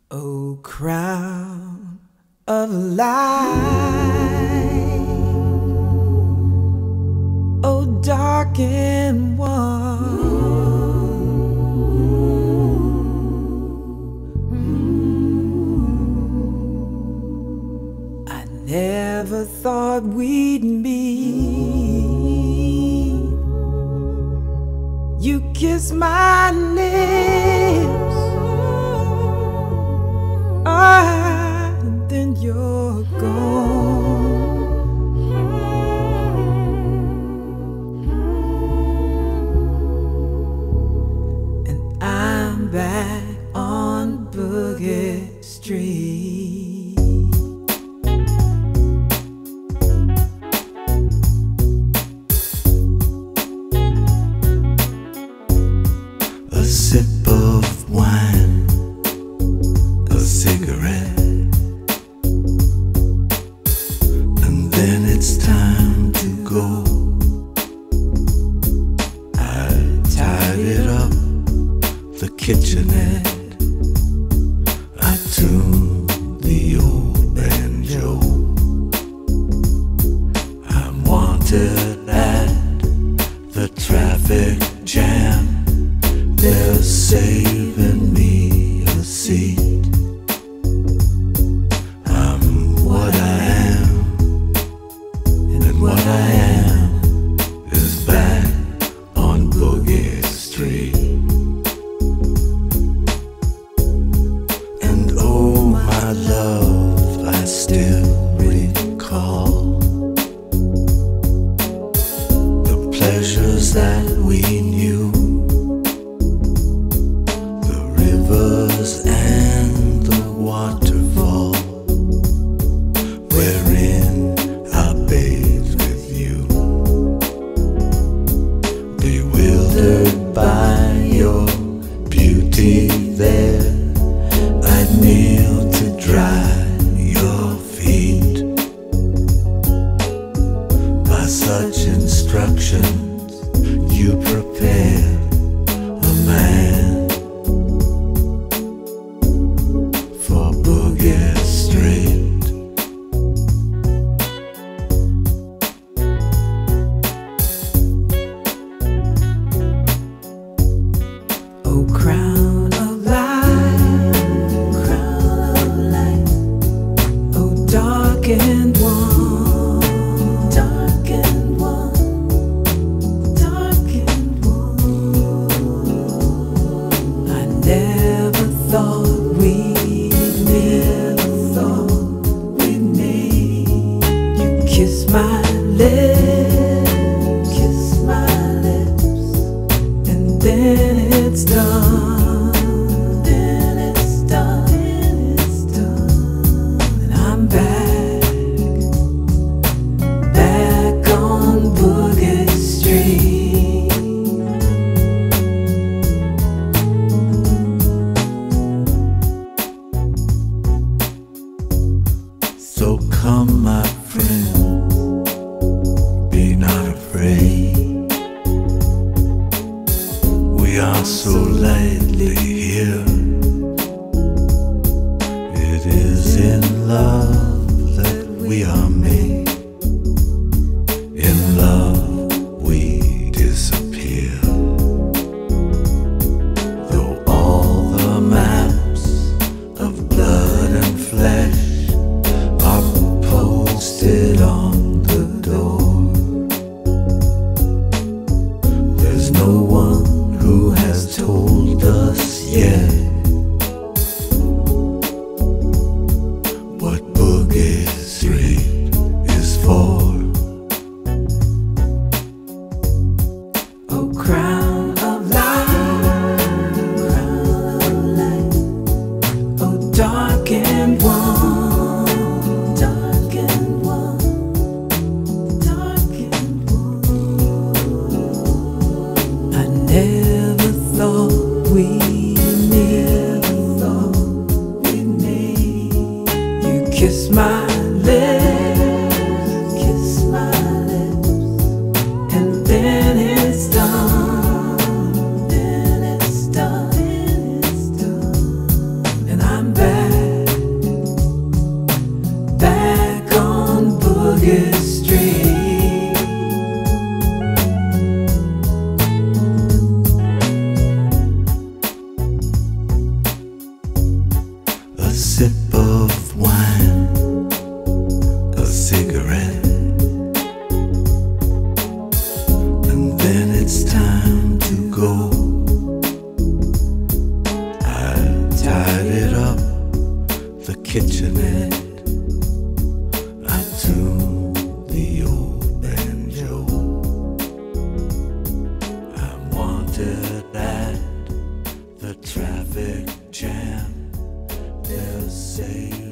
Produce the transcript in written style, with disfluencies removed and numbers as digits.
O crown of light, O darkened one, I never thought we'd meet. You kiss my lips, and then you're gone. And I'm back on Boogie Street. A sip of wine, a cigarette, and then it's time to go. I tidied up the kitchenette, I tuned the old banjo. I'm wanted at the traffic jam, they're saving me a seat. I'm what I am, and what I am is back on Boogie Street. And oh my love, I still recall the pleasures that we knew, the rivers and the waterfall, wherein I bathed with you. Bewildered by your beauty there, I'd kneel to dry your feet. By such instructions you prepared a man for Boogie Street. O crown of light, O darkened one, darkened one. I never thought we'd meet. You kiss my lips, and then it's done. And I'm back on Boogie Street. So come, my friend, be not afraid. We are so lightly here. It is in love that we are made. In love we disappear. Though all the maps of blood and flesh are posted on the door, there's no one who has told us yet what Boogie Street is for. O crown of light, O darkened one, darkened one. I never thought we'd meet. You kiss my lips, and then it's done. And I'm back sip of wine, a cigarette, and then it's time to go. I tidied up the kitchenette, I tuned the old banjo. I wanted at the traffic jam, they'll say